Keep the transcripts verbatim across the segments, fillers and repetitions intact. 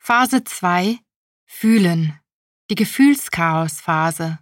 Phase zwei. Fühlen. Die Gefühlschaos-Phase.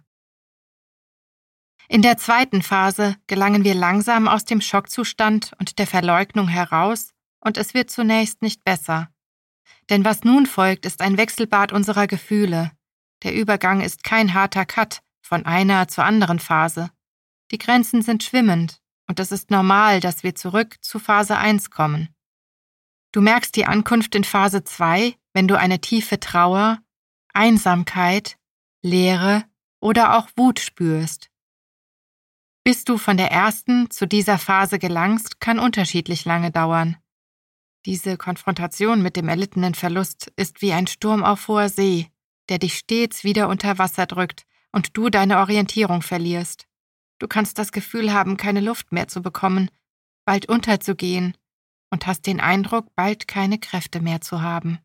In der zweiten Phase gelangen wir langsam aus dem Schockzustand und der Verleugnung heraus und es wird zunächst nicht besser. Denn was nun folgt, ist ein Wechselbad unserer Gefühle. Der Übergang ist kein harter Cut von einer zur anderen Phase. Die Grenzen sind schwimmend und es ist normal, dass wir zurück zu Phase eins kommen. Du merkst die Ankunft in Phase zwei, wenn du eine tiefe Trauer, Einsamkeit, Leere oder auch Wut spürst. Bis du von der ersten zu dieser Phase gelangst, kann unterschiedlich lange dauern. Diese Konfrontation mit dem erlittenen Verlust ist wie ein Sturm auf hoher See, der dich stets wieder unter Wasser drückt und du deine Orientierung verlierst. Du kannst das Gefühl haben, keine Luft mehr zu bekommen, bald unterzugehen und hast den Eindruck, bald keine Kräfte mehr zu haben.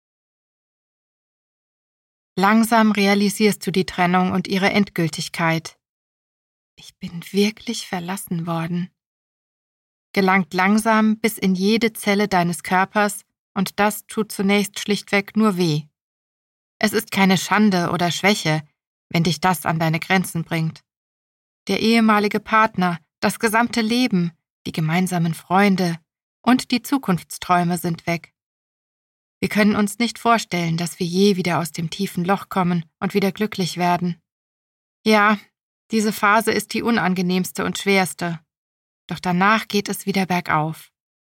Langsam realisierst du die Trennung und ihre Endgültigkeit. Ich bin wirklich verlassen worden. Gelangt langsam bis in jede Zelle deines Körpers und das tut zunächst schlichtweg nur weh. Es ist keine Schande oder Schwäche, wenn dich das an deine Grenzen bringt. Der ehemalige Partner, das gesamte Leben, die gemeinsamen Freunde und die Zukunftsträume sind weg. Wir können uns nicht vorstellen, dass wir je wieder aus dem tiefen Loch kommen und wieder glücklich werden. Ja, diese Phase ist die unangenehmste und schwerste, doch danach geht es wieder bergauf.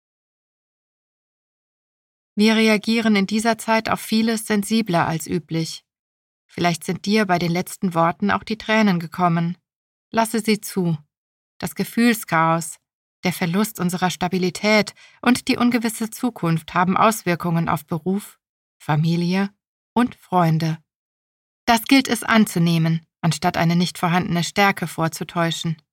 Wir reagieren in dieser Zeit auf vieles sensibler als üblich. Vielleicht sind dir bei den letzten Worten auch die Tränen gekommen. Lasse sie zu. Das Gefühlschaos, der Verlust unserer Stabilität und die ungewisse Zukunft haben Auswirkungen auf Beruf, Familie und Freunde. Das gilt es anzunehmen, anstatt eine nicht vorhandene Stärke vorzutäuschen.